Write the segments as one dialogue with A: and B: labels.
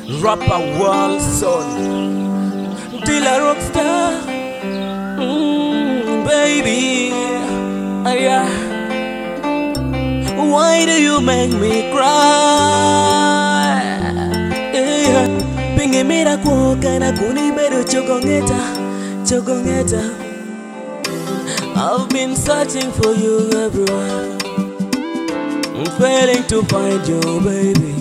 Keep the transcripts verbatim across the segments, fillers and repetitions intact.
A: rapper world son, till a rock star, mm, baby. Uh, yeah. Why do you make me cry? Yeah. Pingi mira kuoka na kunibedo chokongeta, chokongeta. I've been searching for you everywhere, I'm failing to find you, baby.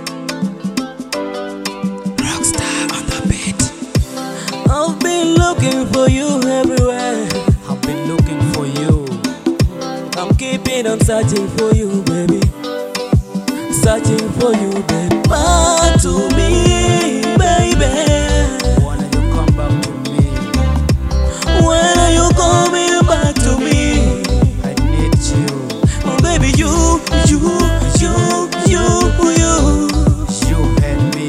A: Rockstar on the beat. I've been looking for you everywhere,
B: I've been looking for you.
A: I'm keeping on searching for you, baby. Searching for you, baby. Back to me, baby.
B: When you come back to me?
A: When are you coming back to me?
B: I need you.
A: Oh, baby, you, you, you, you, you.
B: You and me.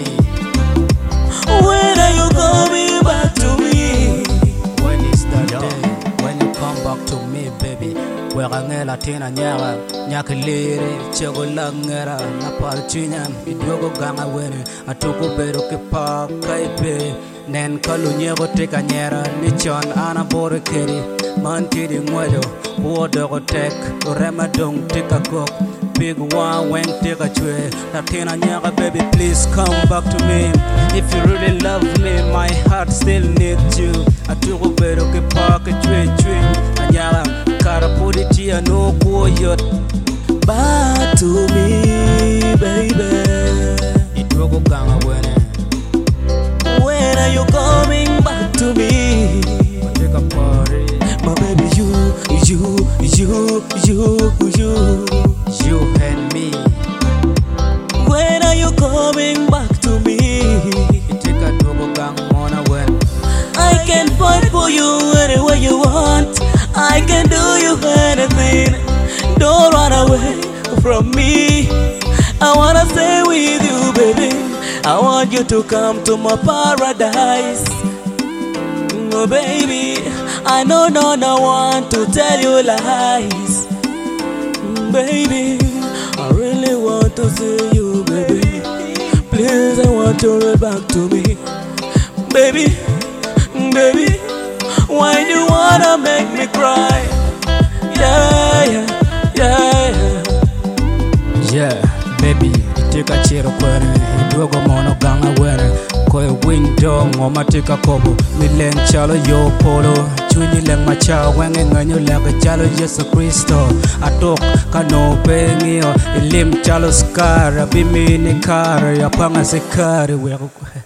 A: When are you coming back to me?
B: When is that day? When you come back to me, baby. Wega ngela tina nyaga nyaka liri chego langera na parchinya idwogo ganga wene atuko bedo ke pa kaipe nen kalu nyego tika nyera ni chon ana bore keri man tidi ngwedo wodo go tek rema dong tika kok big one weng tika chwe latina nyaga baby please come back to me if you really love me my heart still needs you atuko bedo ke pa ke chwe chwe nyaga put it here, no go yet.
A: Back to me, baby.
B: It will go ganga when.
A: When are you coming back to me?
B: Take a party.
A: My baby, you, you, you, you, you.
B: You and me.
A: When are you coming back to me?
B: Take a double gang on a when.
A: I can fight for you anywhere you want. I can do you anything. Don't run away from me. I wanna stay with you, baby. I want you to come to my paradise. Oh, baby, I know no no one to tell you lies. Baby, I really want to see you, baby. Please, I want you to back to me, baby, baby. Why do you wanna make me cry? Yeah, yeah, yeah, yeah.
B: Yeah, baby, take a chair kwere, idwogo mono ganga were. Koe window ngoma tika kobo, mileng chalo yo polo. Chunyi leng macha wenge nganyo lega chalo Yesu Kristo. Atok kano pengio, ilim chalo skara, bimini kara, yapanga sikari wego.